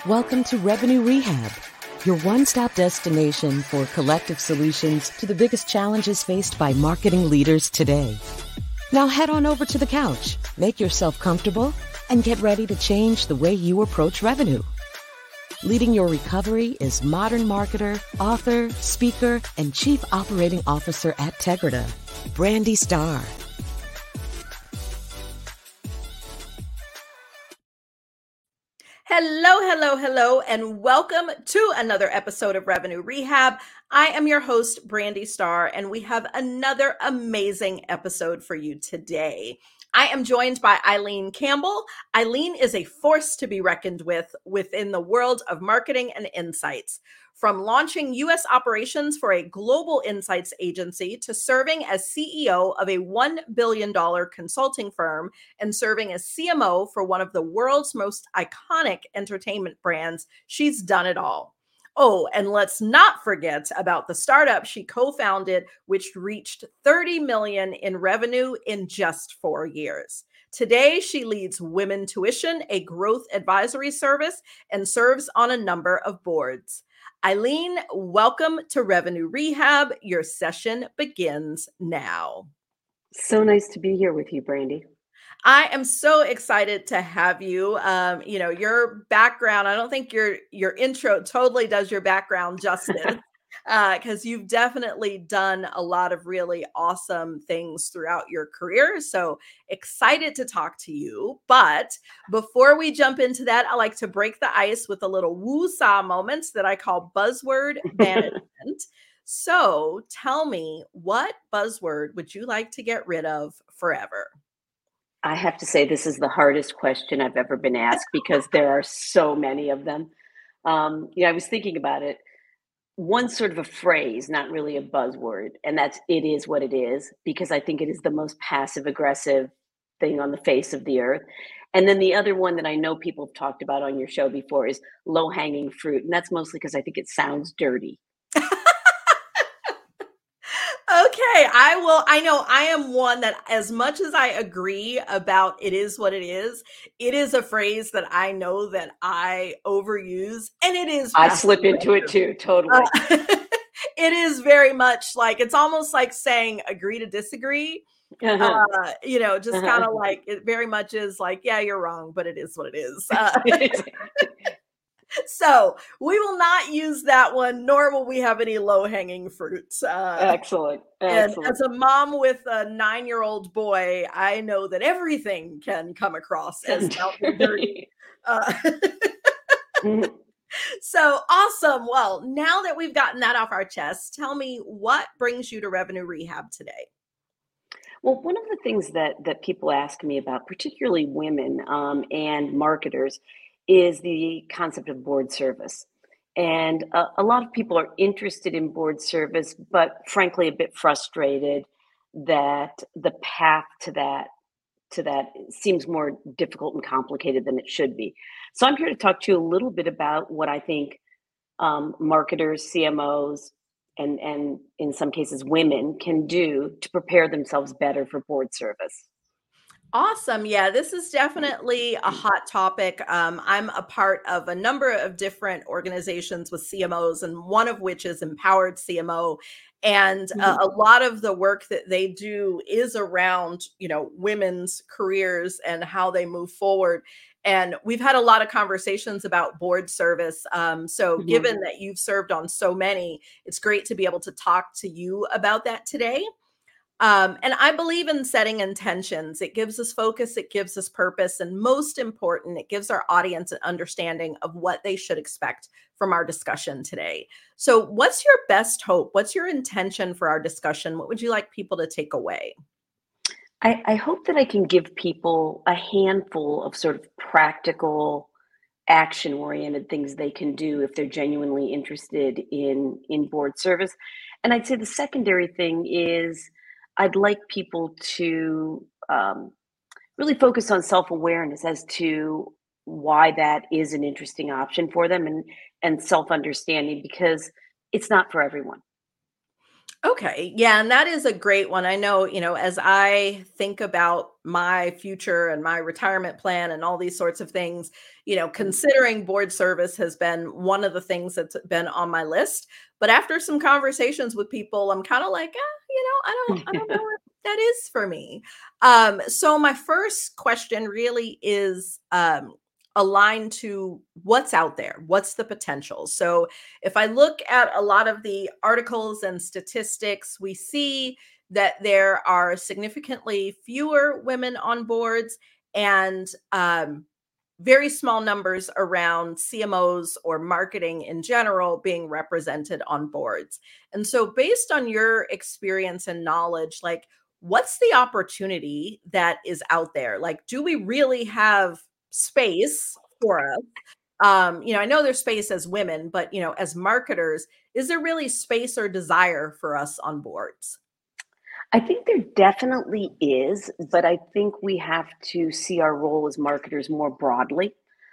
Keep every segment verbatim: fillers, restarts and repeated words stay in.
Welcome to Revenue Rehab, your one-stop destination for collective solutions to the biggest challenges faced by marketing leaders today. Now head on over to the couch, make yourself comfortable, and get ready to change the way you approach revenue. Leading your recovery is modern marketer, author, speaker, and chief operating officer at Tegrita, Brandy Starr. Hello, hello, hello, and welcome to another episode of Revenue Rehab. I am your host, Brandy Starr, and we have another amazing episode for you today. I am joined by Eileen Campbell. Eileen is a force to be reckoned with within the world of marketing and insights. From launching U S operations for a global insights agency to serving as C E O of a one billion dollars consulting firm and serving as C M O for one of the world's most iconic entertainment brands, she's done it all. Oh, and let's not forget about the startup she co-founded, which reached thirty million dollars in revenue in just four years. Today, she leads Women Tuition, a growth advisory service, and serves on a number of boards. Eileen, welcome to Revenue Rehab. Your session begins now. So nice to be here with you, Brandy. I am so excited to have you. Um, you know, your background, I don't think your your intro totally does your background justice. Because uh, you've definitely done a lot of really awesome things throughout your career. So excited to talk to you. But before we jump into that, I like to break the ice with a little woo-saw moments that I call buzzword management. So tell me, what buzzword would you like to get rid of forever? I have to say this is the hardest question I've ever been asked because there are so many of them. Um, yeah, I was thinking about it. One sort of a phrase, not really a buzzword, and that's "it is what it is," because I think it is the most passive aggressive thing on the face of the earth. And then the other one that I know people have talked about on your show before is low hanging fruit. And that's mostly because I think it sounds dirty. Okay, I will. I know I am one that, as much as I agree about "it is what it is," it is a phrase that I know that I overuse, and it is. I slip into it too, totally. Uh, it is very much like, it's almost like saying agree to disagree. Uh-huh. Uh, you know, just uh-huh. kind of like, it very much is like, yeah, you're wrong, but it is what it is. Uh, So we will not use that one, nor will we have any low-hanging fruits. Uh, Excellent. Excellent. And as a mom with a nine-year-old boy, I know that everything can come across as dirty. Uh, so awesome. Well, now that we've gotten that off our chest, tell me, what brings you to Revenue Rehab today? Well, one of the things that that people ask me about, particularly women um, and marketers, is the concept of board service. And a, a lot of people are interested in board service, but frankly, a bit frustrated that the path to that to that seems more difficult and complicated than it should be. So I'm here to talk to you a little bit about what I think um, marketers, C M Os, and, and in some cases women can do to prepare themselves better for board service. Awesome. Yeah, this is definitely a hot topic. Um, I'm a part of a number of different organizations with C M Os, and one of which is Empowered C M O. And uh, a lot of the work that they do is around, you know, women's careers and how they move forward. And we've had a lot of conversations about board service. Um, so mm-hmm. given that you've served on so many, it's great to be able to talk to you about that today. Um, and I believe in setting intentions. It gives us focus, it gives us purpose, and most important, it gives our audience an understanding of what they should expect from our discussion today. So what's your best hope? What's your intention for our discussion? What would you like people to take away? I, I hope that I can give people a handful of sort of practical, action-oriented things they can do if they're genuinely interested in, in board service. And I'd say the secondary thing is I'd like people to um, really focus on self-awareness as to why that is an interesting option for them, and, and self-understanding, because it's not for everyone. Okay. Yeah. And that is a great one. I know, you know, as I think about my future and my retirement plan and all these sorts of things, you know, Mm. considering board service has been one of the things that's been on my list. But after some conversations with people, I'm kind of like, eh, you know, I don't, I don't know if that is for me. Um, so my first question really is um, aligned to what's out there, what's the potential. So if I look at a lot of the articles and statistics, we see that there are significantly fewer women on boards and um, very small numbers around C M Os or marketing in general being represented on boards. And so, based on your experience and knowledge, like what's the opportunity that is out there? Like, do we really have space for us? Um, you know, I know there's space as women, but you know, as marketers, is there really space or desire for us on boards? I think there definitely is, but I think we have to see our role as marketers more broadly.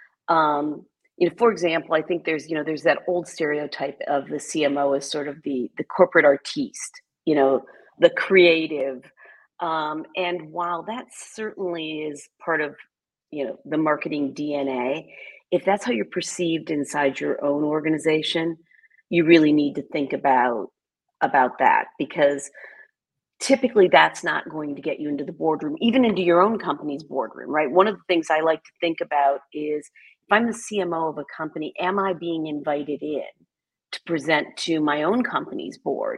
Um, you know, for example, I think there's, you know, there's that old stereotype of the C M O as sort of the the corporate artiste, you know, the creative. Um, and while that certainly is part of, you know, the marketing D N A, if that's how you're perceived inside your own organization, you really need to think about about that because typically that's not going to get you into the boardroom, even into your own company's boardroom, right? One of the things I like to think about is if I'm the C M O of a company, am I being invited in to present to my own company's board?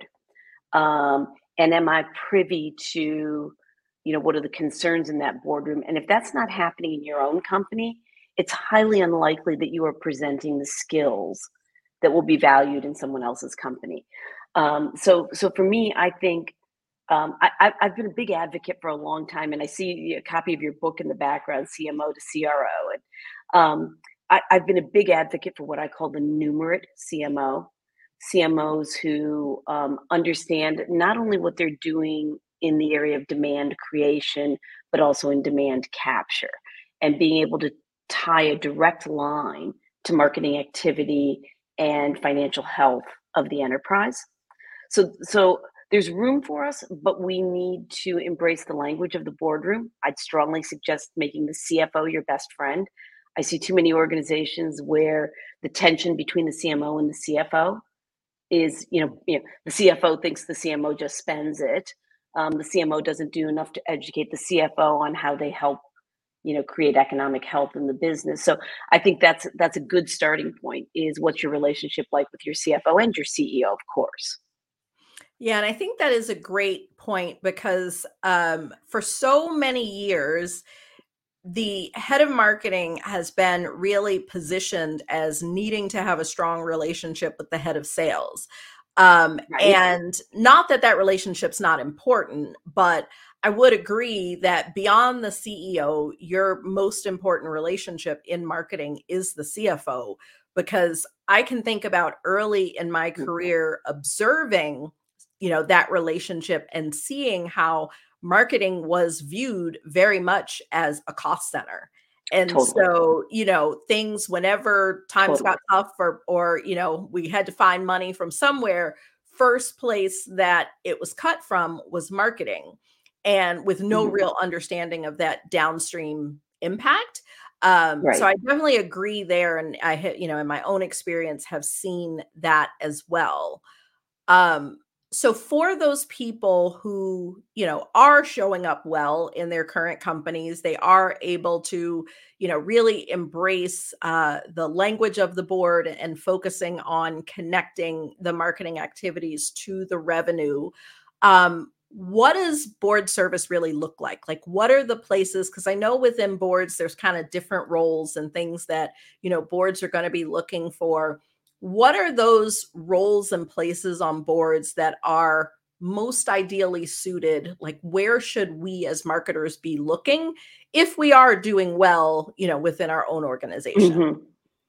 Um, and am I privy to, you know, what are the concerns in that boardroom? And if that's not happening in your own company, it's highly unlikely that you are presenting the skills that will be valued in someone else's company. Um, so, so for me, I think um, I, I- I've been a big advocate for a long time, and I see a copy of your book in the background, C M O to C R O. And um, I, I've been a big advocate for what I call the numerate C M O, C M Os who um, understand not only what they're doing in the area of demand creation, but also in demand capture, and being able to tie a direct line to marketing activity and financial health of the enterprise. So so there's room for us, but we need to embrace the language of the boardroom. I'd strongly suggest making the C F O your best friend. I see too many organizations where the tension between the C M O and the C F O is, you know, you know the C F O thinks the C M O just spends it. Um, the C M O doesn't do enough to educate the C F O on how they help, you know, create economic health in the business. So I think that's that's a good starting point. Is what's your relationship like with your C F O and your C E O, of course. Yeah, and I think that is a great point because um, for so many years, the head of marketing has been really positioned as needing to have a strong relationship with the head of sales. Um, Right. and not that that relationship's not important, but I would agree that beyond the C E O, your most important relationship in marketing is the C F O, because I can think about early in my Mm, career observing, you know, that relationship and seeing how marketing was viewed very much as a cost center. And totally. so, you know, things whenever times Totally. got tough or or, you know, we had to find money from somewhere, first place that it was cut from was marketing. And with no Mhm. real understanding of that downstream impact. Um, so Right. I definitely agree there. And I had, you know, in my own experience have seen that as well. Um, so for those people who, you know, are showing up well in their current companies, they are able to, you know, really embrace uh, the language of the board and focusing on connecting the marketing activities to the revenue. Um, what does board service really look like? Like, what are the places? Because I know within boards, there's kind of different roles and things that, you know, boards are going to be looking for. What are those roles and places on boards that are most ideally suited? Like, where should we as marketers be looking if we are doing well, you know, within our own organization? Mhm.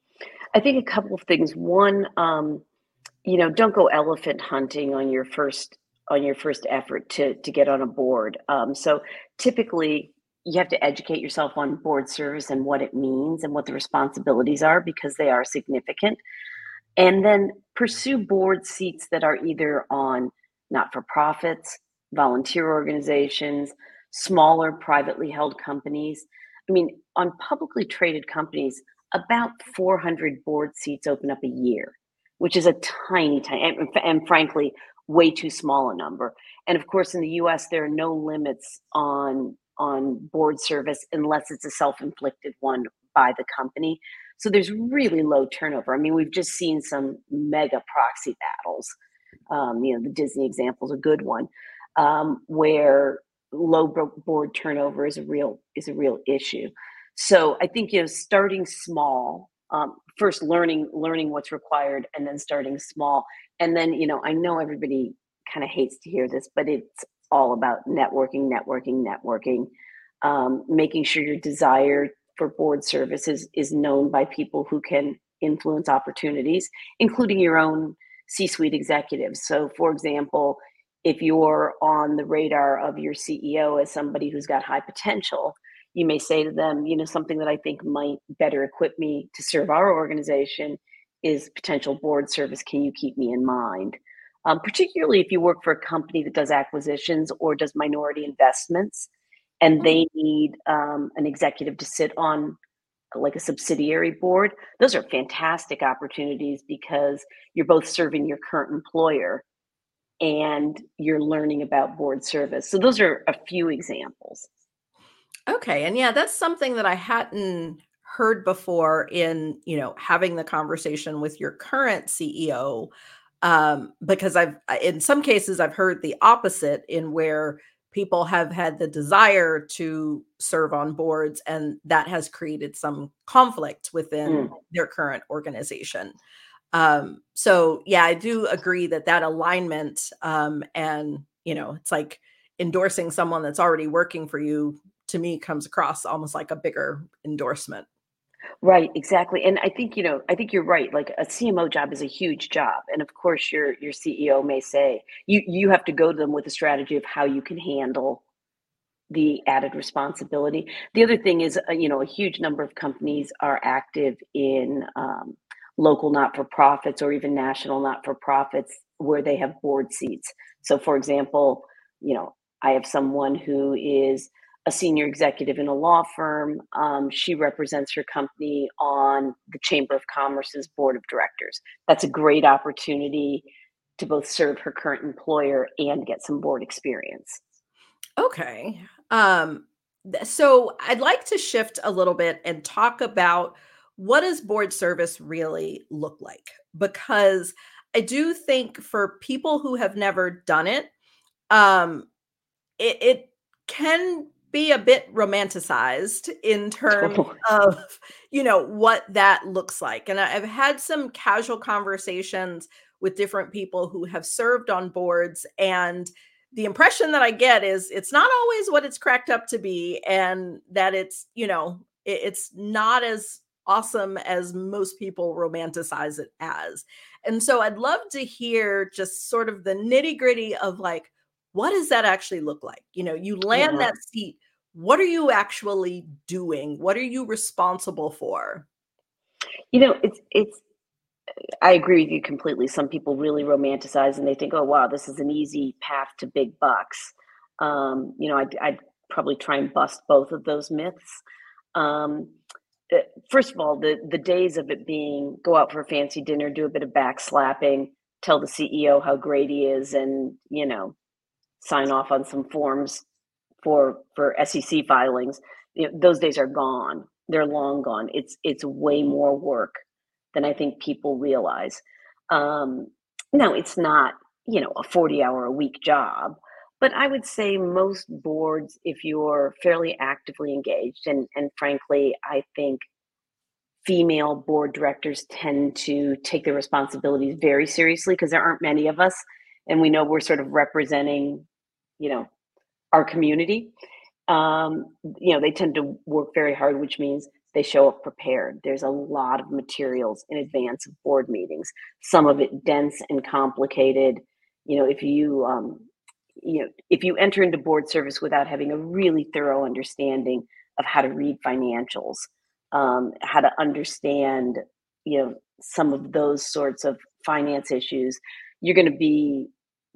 I think a couple of things. One, um, you know, don't go elephant hunting on your first on your first effort to to get on a board. Um, so typically, you have to educate yourself on board service and what it means and what the responsibilities are because they are significant. And then pursue board seats that are either on not-for-profits, volunteer organizations, smaller privately held companies. I mean, on publicly traded companies, about four hundred board seats open up a year, which is a tiny, tiny, and, and frankly, way too small a number. And of course, in the U S, there are no limits on on board service unless it's a self-inflicted one by the company. So there's really low turnover. I mean, we've just seen some mega proxy battles. Um, you know, the Disney example is a good one, um, where low board turnover is a real is a real issue. So I think, you know, starting small, um, first learning learning what's required, and then starting small, and then, you know, I know everybody kind of hates to hear this, but it's all about networking, networking, networking, um, making sure your desire for board services is known by people who can influence opportunities, including your own C-suite executives. So, for example, if you're on the radar of your C E O as somebody who's got high potential, you may say to them, you know, something that I think might better equip me to serve our organization is potential board service. Can you keep me in mind? Um, particularly if you work for a company that does acquisitions or does minority investments, and they need um, an executive to sit on like a subsidiary board. Those are fantastic opportunities because you're both serving your current employer and you're learning about board service. So those are a few examples. Okay. And yeah, that's something that I hadn't heard before in, you know, having the conversation with your current C E O. Um, because I've, I- in some cases, I've heard the opposite in where people have had the desire to serve on boards and that has created some conflict within Mm. their current organization. Um, so yeah, I do agree that that alignment, um, and, you know, it's like endorsing someone that's already working for you, to me comes across almost like a bigger endorsement. Right, exactly. And I think, you know, I think you're right. Like a C M O job is a huge job. And of course your your C E O may say you you have to go to them with a strategy of how you can handle the added responsibility. The other thing is, uh, you know, a huge number of companies are active in um, local not-for-profits or even national not-for-profits where they have board seats. So, for example, you know, I have someone who is a senior executive in a law firm. Um, she represents her company on the Chamber of Commerce's board of directors. That's a great opportunity to both serve her current employer and get some board experience. Okay. Um, th- so I'd like to shift a little bit and talk about what does board service really look like? Because I do think for people who have never done it, um, it, it can be a bit romanticized in terms Totally. of, you know, what that looks like. And I- I've had some casual conversations with different people who have served on boards, and the impression that I get is it's not always what it's cracked up to be, and that it's, you know, it- it's not as awesome as most people romanticize it as. And so I'd love to hear just sort of the nitty-gritty of like, what does that actually look like? You know, you land Yeah. that seat. What are you actually doing? What are you responsible for? You know, it's it's I agree with you completely. Some people really romanticize and they think, "Oh, wow, this is an easy path to big bucks." Um, you know, I'd, I'd probably try and bust both of those myths. Um, uh, First of all, the the days of it being go out for a fancy dinner, do a bit of backslapping, tell the C E O how great he is, and you know, sign off on some forms for for S E C filings. You know, those days are gone. They're long gone. It's it's way more work than I think people realize. Um, no, it's not, you know, a forty hour a week job, but I would say most boards, if you're fairly actively engaged, and and frankly, I think female board directors tend to take their responsibilities very seriously because there aren't many of us, and we know we're sort of representing, you know, our community. Um, you know, they tend to work very hard, which means they show up prepared. There's a lot of materials in advance of board meetings, some of it dense and complicated. You know, if you, um, you know, if you enter into board service without having a really thorough understanding of how to read financials, um, how to understand, you know, some of those sorts of finance issues, you're going to be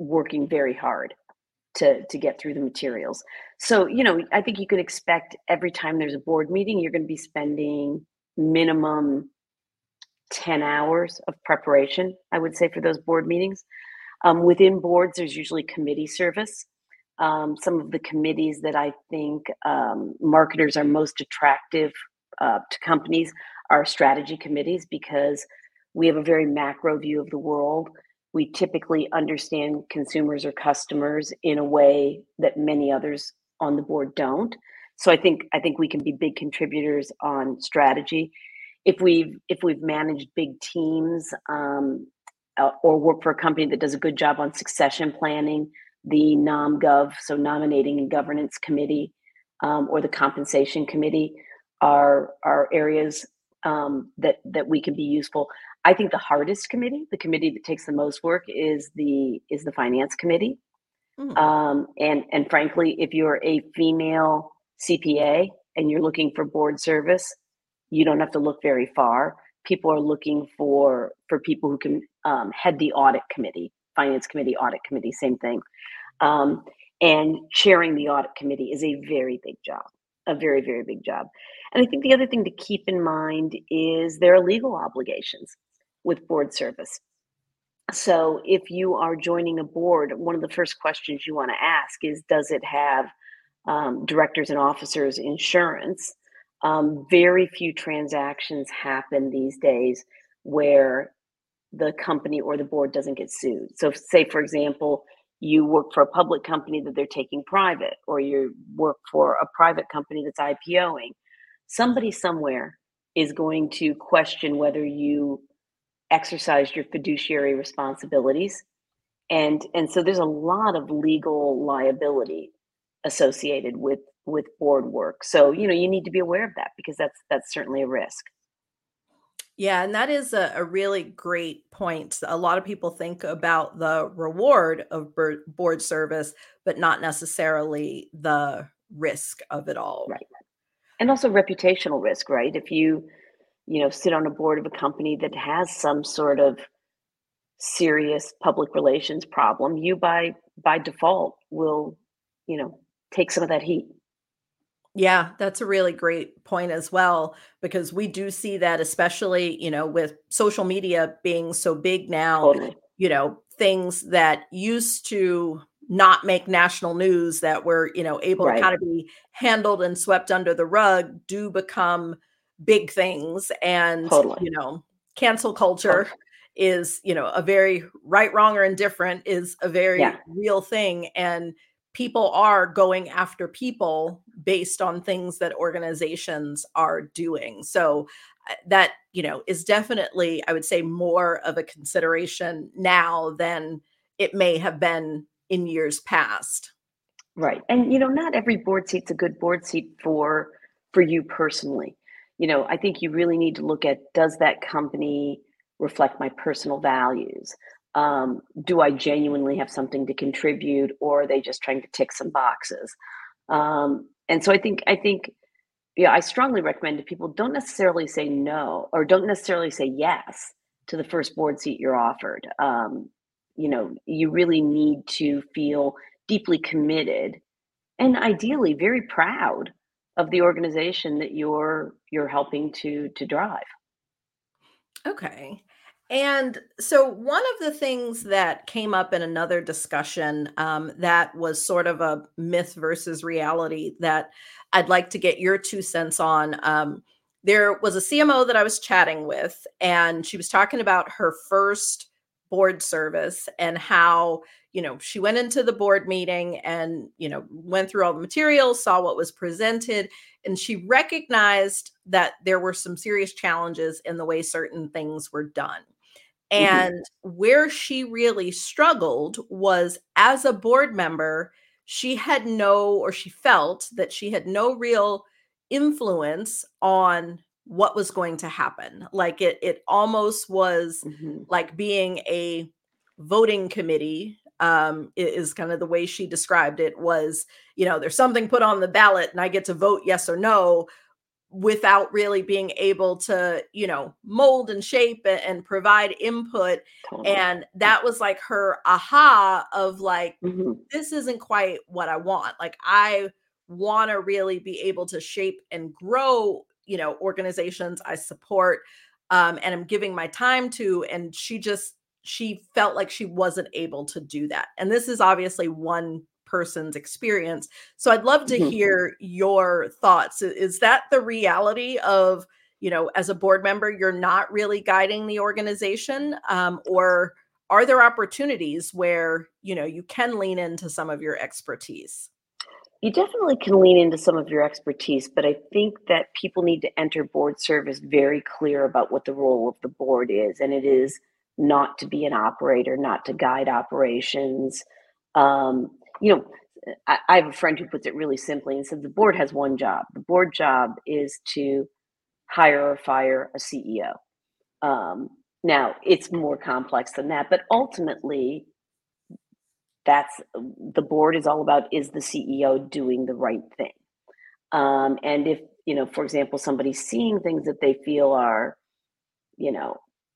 working very hard to to get through the materials. So, you know, I think you can expect every time there's a board meeting, you're going to be spending minimum ten hours of preparation, I would say, for those board meetings. Um, within boards, there's usually committee service. Um, some of the committees that I think um, marketers are most attractive uh, to companies are strategy committees, because we have a very macro view of the world. We typically understand consumers or customers in a way that many others on the board don't. So I think I think we can be big contributors on strategy. If we've if we've managed big teams, um, uh, or work for a company that does a good job on succession planning, the NomGov, so nominating and governance committee, um, or the compensation committee, are are areas um, that that we can be useful. I think the hardest committee, the committee that takes the most work, is the is the finance committee. Mm. Um, and and frankly, if you're a female C P A and you're looking for board service, you don't have to look very far. People are looking for for people who can um, head the audit committee, finance committee, audit committee, same thing. Um, and chairing the audit committee is a very big job, a very, very big job. And I think the other thing to keep in mind is there are legal obligations with board service. So if you are joining a board, one of the first questions you want to ask is, does it have um, directors and officers insurance? Um, very few transactions happen these days where the company or the board doesn't get sued. So say, for example, you work for a public company that they're taking private, or you work for a private company that's IPOing. Somebody somewhere is going to question whether you exercised your fiduciary responsibilities. And, and so there's a lot of legal liability associated with, with board work. So, you know, you need to be aware of that, because that's, that's certainly a risk. Yeah, and that is a, a really great point. A lot of people think about the reward of bir- board service, but not necessarily the risk of it all. Right. And also reputational risk, right? If you, you know, sit on a board of a company that has some sort of serious public relations problem, you by by default will, you know, take some of that heat. Yeah, that's a really great point as well, because we do see that, especially, you know, with social media being so big now, Totally. you know, things that used to not make national news that were, you know, able to Right. kind of be handled and swept under the rug do become big things. And, Totally. you know, cancel culture Totally. is, you know, a very right, wrong, or indifferent is a very Yeah. real thing. And people are going after people based on things that organizations are doing. So uh, that, you know, is definitely, I would say, more of a consideration now than it may have been in years past. Right. And you know, not every board seat's a good board seat for for you personally. You know, I think you really need to look at, does that company reflect my personal values? Um, do I genuinely have something to contribute, or are they just trying to tick some boxes? Um, and so I think I think yeah, I strongly recommend to people, don't necessarily say no, or don't necessarily say yes to the first board seat you're offered. Um, you know, you really need to feel deeply committed and ideally very proud of the organization that you're you're helping to to drive. Okay. And so one of the things that came up in another discussion, um, that was sort of a myth versus reality that I'd like to get your two cents on. Um, there was a C M O that I was chatting with, and she was talking about her first board service and how, you know, she went into the board meeting and, you know, went through all the materials, saw what was presented, and she recognized that there were some serious challenges in the way certain things were done. Mhm. And where she really struggled was, as a board member, she had no, or she felt that she had no real influence on what was going to happen. Like it, it almost was Mhm. like being a voting committee, um, i- is kind of the way she described it. Was, you know, there's something put on the ballot and I get to vote yes or no, without really being able to, you know, mold and shape a- and provide input. Totally. And that was like her aha of like, Hmm. this isn't quite what I want. Like, I want to really be able to shape and grow, you know, organizations I support, um, and I'm giving my time to. And she just, she felt like she wasn't able to do that. And this is obviously one person's experience. So I'd love to Hmm. hear your thoughts. I- Is that the reality of, you know, as a board member, you're not really guiding the organization? Um, or are there opportunities where, you know, you can lean into some of your expertise? You definitely can lean into some of your expertise, but I think that people need to enter board service very clear about what the role of the board is. And it is not to be an operator, not to guide operations. Um, you know, I, I have a friend who puts it really simply and says the board has one job. The board job is to hire or fire a C E O. Um, now, it's more complex than that, but ultimately, that's the board is all about, is the C E O doing the right thing? Um, and if, you know, for example, somebody's seeing things that they feel are, you know,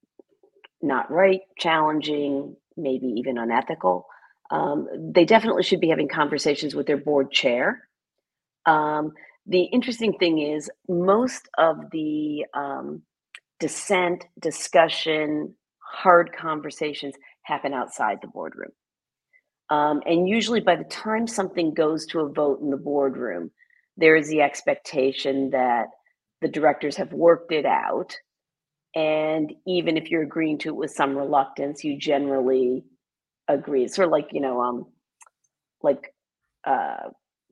not right, challenging, maybe even unethical, um, they definitely should be having conversations with their board chair. Um, the interesting thing is, most of the um, dissent, discussion, hard conversations happen outside the boardroom. Um, and usually, by the time something goes to a vote in the boardroom, there is the expectation that the directors have worked it out. And even if you're agreeing to it with some reluctance, you generally agree. It's sort of like, you know, um, like uh,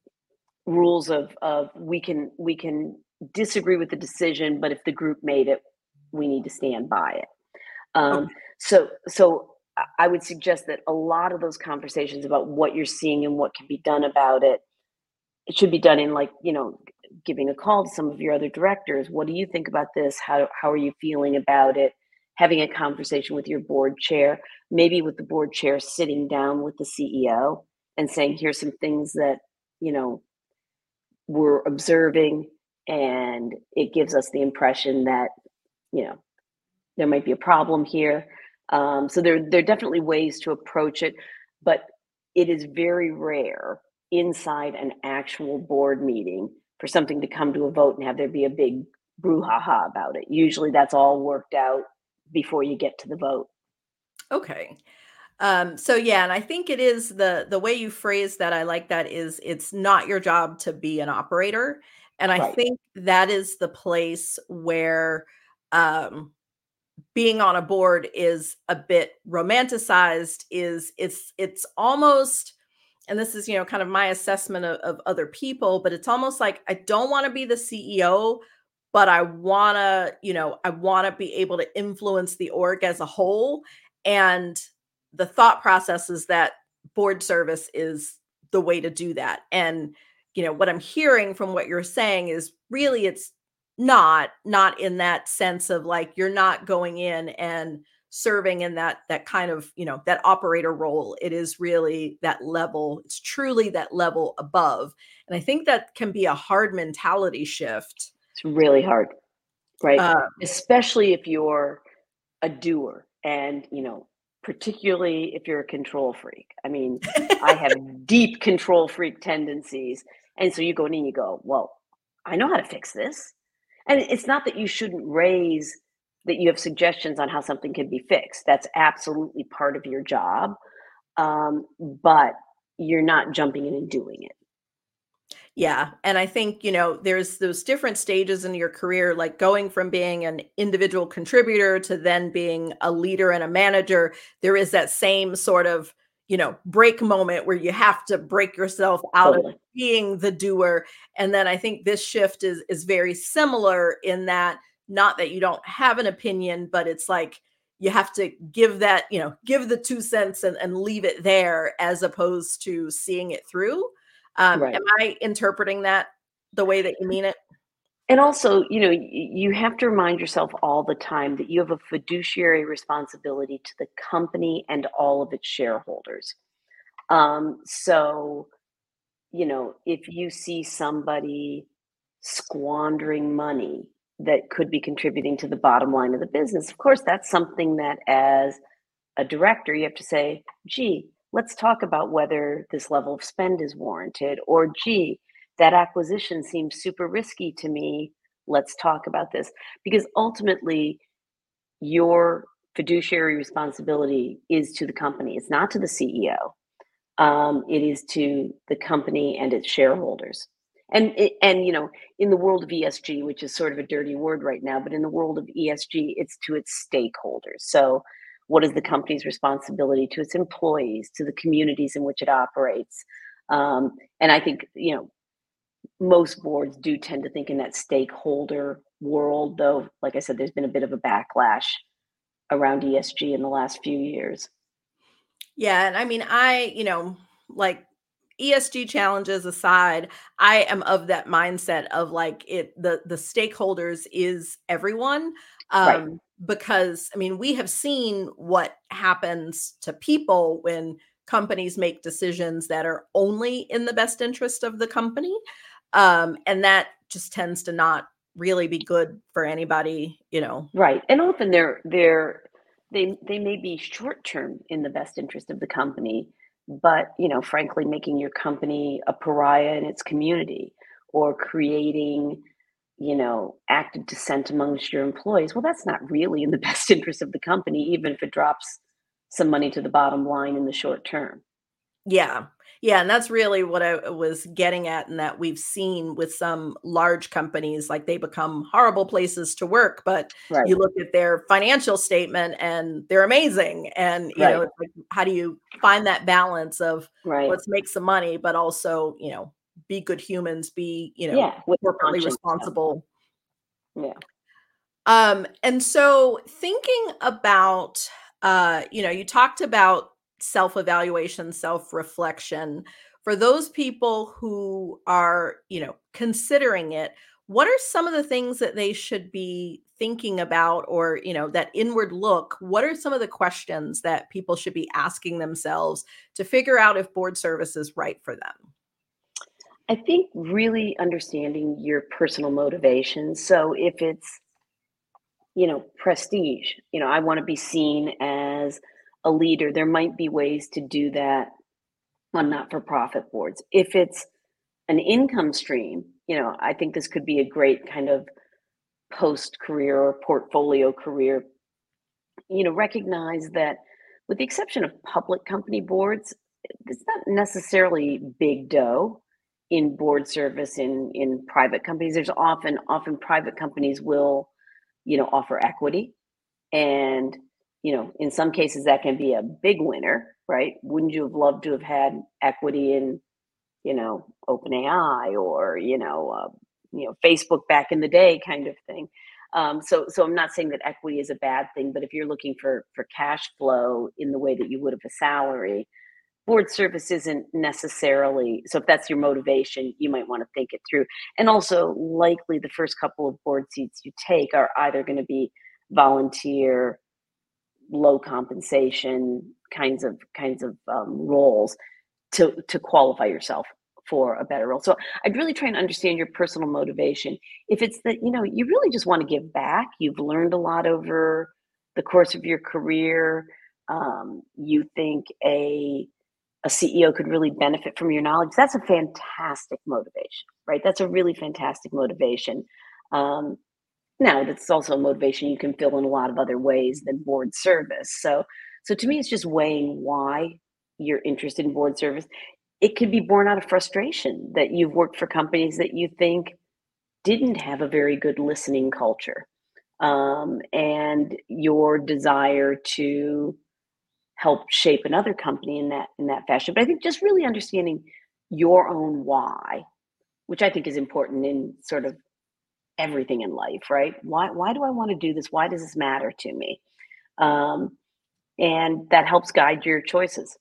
rules of of we can we can disagree with the decision, but if the group made it, we need to stand by it. Um, Okay. so so I I would suggest that a lot of those conversations about what you're seeing and what can be done about it, it should be done in, like, you know, giving a call to some of your other directors. What do you think about this? How how are you feeling about it? Having a conversation with your board chair, maybe with the board chair sitting down with the C E O and saying, here's some things that, you know, we're observing, and it gives us the impression that, you know, there might be a problem here. Um, so there, there are definitely ways to approach it, but it is very rare inside an actual board meeting for something to come to a vote and have there be a big brouhaha about it. Usually that's all worked out before you get to the vote. Okay. Um, so yeah, and I think it is the the way you phrase that, I like that, is it's not your job to be an operator. And I Right. think that is the place where um being on a board is a bit romanticized, is it's it's almost, and this is, you know, kind of my assessment of, of other people, but it's almost like I don't want to be the C E O, but I want to, you know, I want to be able to influence the org as a whole. And the thought process is that board service is the way to do that. And, you know, what I'm hearing from what you're saying is really it's not not in that sense of like you're not going in and serving in that that kind of, you know, that operator role. It is really that level, it's truly that level above. And I think that can be a hard mentality shift. It's really hard, right? um Especially if you're a doer and, you know, particularly if you're a control freak. I mean, I have deep control freak tendencies. And so you go in and you go, well, I know how to fix this. And it's not that you shouldn't raise that you have suggestions on how something can be fixed. That's absolutely part of your job. Um, but you're not jumping in and doing it. Yeah. And I think, you know, there's those different stages in your career, like going from being an individual contributor to then being a leader and a manager. There is that same sort of, you know, break moment where you have to break yourself out of Totally. being the doer. And then I think this shift is is very similar in that, not that you don't have an opinion, but it's like you have to give that, you know, give the two cents and, and leave it there as opposed to seeing it through. Um, Right. am I interpreting that the way that you mean it? And also, you know, y- you have to remind yourself all the time that you have a fiduciary responsibility to the company and all of its shareholders. Um, so, you know, if you see somebody squandering money that could be contributing to the bottom line of the business, of course, that's something that as a director, you have to say, gee, let's talk about whether this level of spend is warranted, or gee, that acquisition seems super risky to me. Let's talk about this. Because ultimately, your fiduciary responsibility is to the company. It's not to the C E O. Um, it is to the company and its shareholders. And it, and you know, in the world of E S G, which is sort of a dirty word right now, but in the world of E S G, it's to its stakeholders. So, what is the company's responsibility to its employees, to the communities in which it operates? Um, and I think you know, most boards do tend to think in that stakeholder world, though. Like I said, there's been a bit of a backlash around E S G in the last few years. Yeah, and I mean, I, you know, like E S G challenges aside, I am of that mindset of like it the the stakeholders is everyone. Right. Um, because I mean, we have seen what happens to people when companies make decisions that are only in the best interest of the company. Um, and that just tends to not really be good for anybody, you know. Right, and often they're they're they they may be short term in the best interest of the company, but you know, frankly, making your company a pariah in its community or creating, you know, active dissent amongst your employees. Well, that's not really in the best interest of the company, even if it drops some money to the bottom line in the short term. Yeah. Yeah, and that's really what I was getting at, and that we've seen with some large companies, like they become horrible places to work, but Right, you look at their financial statement and they're amazing. And, you know, right, it's like, how do you find that balance of right. let's make some money, but also, you know, be good humans, be, you know, Yeah, with corporately conscience. Yeah, responsible. yeah. Um, and so thinking about, uh, you know, you talked about self-evaluation, self-reflection. For those people who are, you know, considering it, what are some of the things that they should be thinking about, or, you know, that inward look? What are some of the questions that people should be asking themselves to figure out if board service is right for them? I think really understanding your personal motivations. So if it's you know, prestige. You know, I want to be seen as a leader. There might be ways to do that on not for profit boards. If it's an income stream, you know, I think this could be a great kind of post career or portfolio career. You know, recognize that with the exception of public company boards, it's not necessarily big dough in board service in in private companies. There's often often private companies will, you know, offer equity. And, you know, in some cases that can be a big winner, right? Wouldn't you have loved to have had equity in, you know, OpenAI or, you know, uh, you know, Facebook back in the day kind of thing. Um, so, so I'm not saying that equity is a bad thing, but if you're looking for for cash flow in the way that you would of a salary, board service isn't necessarily. So, if that's your motivation, you might want to think it through. And also, likely the first couple of board seats you take are either going to be volunteer, low compensation kinds of kinds of um, roles to to qualify yourself for a better role. So I'd really try and understand your personal motivation. If it's that you know you really just want to give back, you've learned a lot over the course of your career. Um, you think a a C E O could really benefit from your knowledge. That's a fantastic motivation, right? That's a really fantastic motivation. Um, now, that's also a motivation you can fill in a lot of other ways than board service. So, so to me, it's just weighing why you're interested in board service. It could be born out of frustration that you've worked for companies that you think didn't have a very good listening culture, um, and your desire to help shape another company in that in that fashion. But I think just really understanding your own why, which I think is important in sort of everything in life, right? Why why do I want to do this? Why does this matter to me? Um, and that helps guide your choices.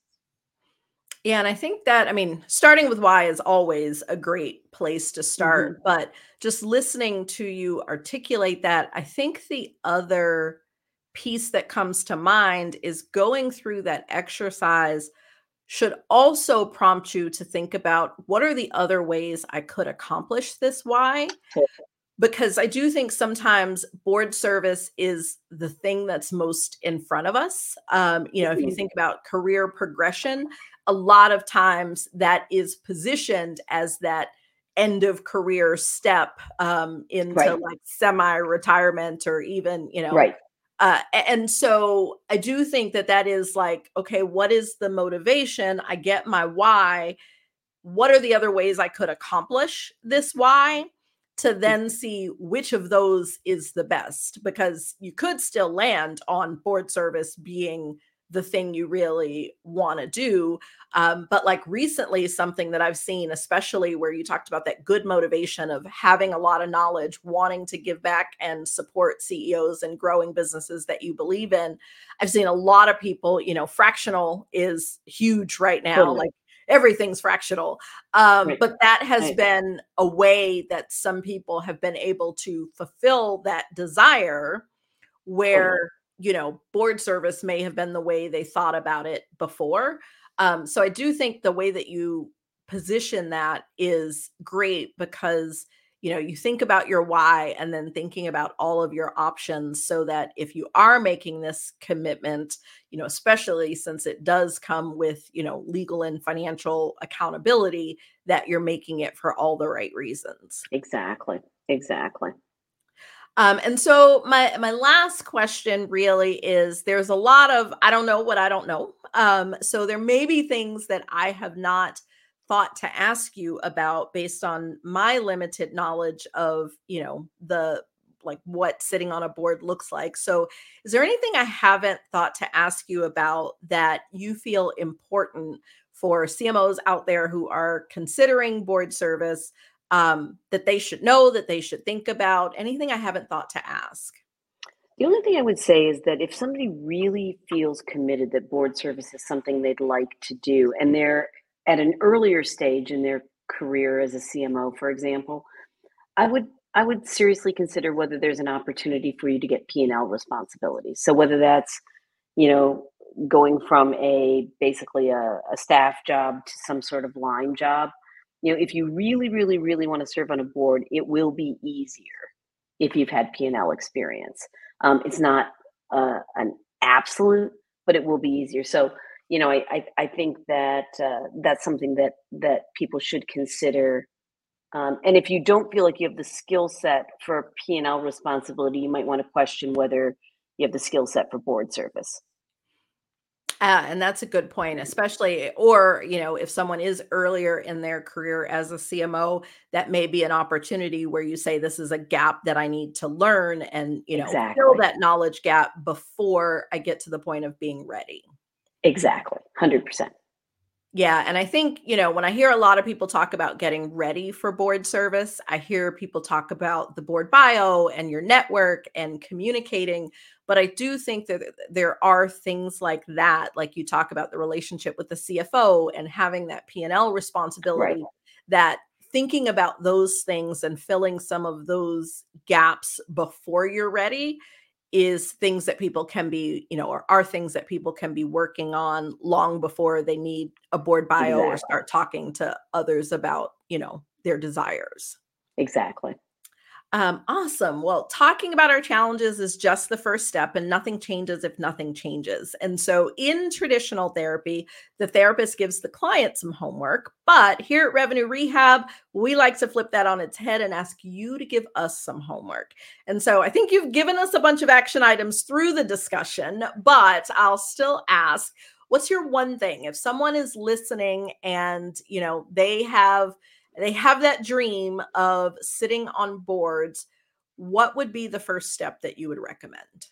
Yeah, and I think that, I mean, starting with why is always a great place to Hmm. start, but just listening to you articulate that, I think the other piece that comes to mind is going through that exercise should also prompt you to think about what are the other ways I could accomplish this why? Because I do think sometimes board service is the thing that's most in front of us. Um, you know, if you Mhm. think about career progression, a lot of times that is positioned as that end of career step um, into Right, like semi retirement or even, you know, right. uh, a- and so I do think that that is like, okay, what is the motivation? I get my why. What are the other ways I could accomplish this why? To Mm, then see which of those is the best, because you could still land on board service being the thing you really want to do. Um, but like recently, something that I've seen, especially where you talked about that good motivation of having a lot of knowledge, wanting to give back and support C E Os and growing businesses that you believe in. I've seen a lot of people, you know, fractional is huge right now. totally. Like everything's fractional. Um, Right, but that has right. been a way that some people have been able to fulfill that desire Totally. where, you know, board service may have been the way they thought about it before. Um, so I do think the way that you position that is great because, you know, you think about your why and then thinking about all of your options so that if you are making this commitment, you know, especially since it does come with, you know, legal and financial accountability, that you're making it for all the right reasons. Exactly. Exactly. Um, and so my my last question really is there's a lot of I don't know what I don't know. Um, so there may be things that I have not thought to ask you about based on my limited knowledge of, you know, the like what sitting on a board looks like. So is there anything I haven't thought to ask you about that you feel important for C M Os out there who are considering board service um, that they should know, that they should think about? Anything I haven't thought to ask? The only thing I would say is that if somebody really feels committed that board service is something they'd like to do, and they're at an earlier stage in their career as a C M O, for example, I would I would seriously consider whether there's an opportunity for you to get P and L responsibilities. So whether that's, you know, going from a basically a, a staff job to some sort of line job, you know, if you really, really, really want to serve on a board, it will be easier if you've had P and L experience. Um, it's not uh, an absolute, but it will be easier. So, you know, I I, I think that uh, that's something that that people should consider, um, and if you don't feel like you have the skill set for P and L responsibility, you might want to question whether you have the skill set for board service. Uh, and that's a good point, especially, or, you know, if someone is earlier in their career as a C M O, that may be an opportunity where you say, this is a gap that I need to learn and, you know, fill Exactly. that knowledge gap before I get to the point of being ready. Exactly. one hundred percent. Yeah, and I think, you know, when I hear a lot of people talk about getting ready for board service, I hear people talk about the board bio and your network and communicating. But I do think that th- there are things like that, like you talk about the relationship with the C F O and having that P and L Right. responsibility, that thinking about those things and filling some of those gaps before you're ready is things that people can be, you know, or are things that people can be working on long before they need a board bio or Exactly. start talking to others about, you know, their desires. Exactly. Um, awesome. Well, talking about our challenges is just the first step, and nothing changes if nothing changes. And so, in traditional therapy, the therapist gives the client some homework. But here at Revenue Rehab, we like to flip that on its head and ask you to give us some homework. And so, I think you've given us a bunch of action items through the discussion, but I'll still ask, what's your one thing? If someone is listening and, you know, they have they have that dream of sitting on boards, what would be the first step that you would recommend?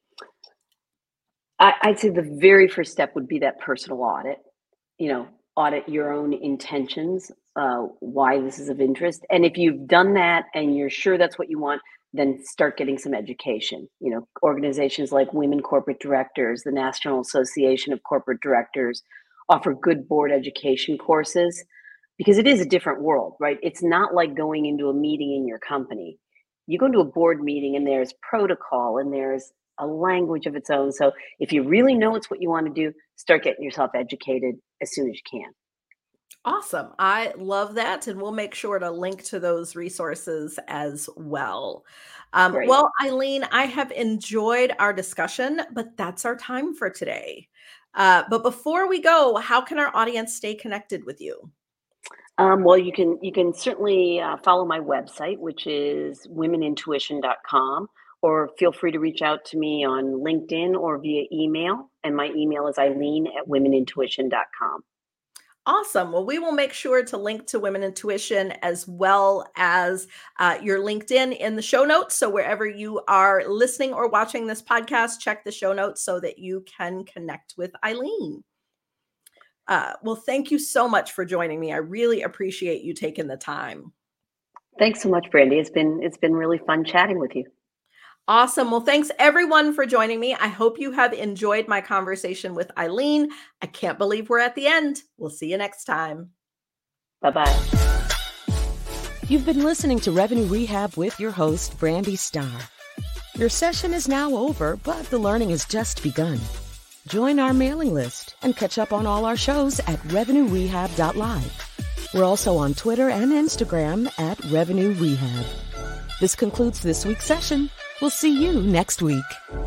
I, I'd say the very first step would be that personal audit. You know, audit your own intentions, uh, why this is of interest. And if you've done that and you're sure that's what you want, then start getting some education. You know, organizations like Women Corporate Directors, the National Association of Corporate Directors offer good board education courses because it is a different world, right? It's not like going into a meeting in your company. You go into a board meeting and there's protocol and there's a language of its own. So if you really know it's what you want to do, start getting yourself educated as soon as you can. Awesome. I love that. And we'll make sure to link to those resources as well. Um, Great. well, Eileen, I have enjoyed our discussion, but that's our time for today. Uh, but before we go, how can our audience stay connected with you? Um, well, you can you can certainly uh, follow my website, which is women intuition dot com, or feel free to reach out to me on LinkedIn or via email. And my email is Eileen at women intuition dot com. Awesome. Well, we will make sure to link to Women Intuition as well as uh, your LinkedIn in the show notes. So wherever you are listening or watching this podcast, check the show notes so that you can connect with Eileen. Uh, well, thank you so much for joining me. I really appreciate you taking the time. Thanks so much, Brandy. It's been it's been really fun chatting with you. Awesome. Well, thanks everyone for joining me. I hope you have enjoyed my conversation with Eileen. I can't believe we're at the end. We'll see you next time. Bye-bye. You've been listening to Revenue Rehab with your host, Brandy Starr. Your session is now over, but the learning has just begun. Join our mailing list and catch up on all our shows at revenue rehab dot live. We're also on Twitter and Instagram at Revenue Rehab. This concludes this week's session. We'll see you next week.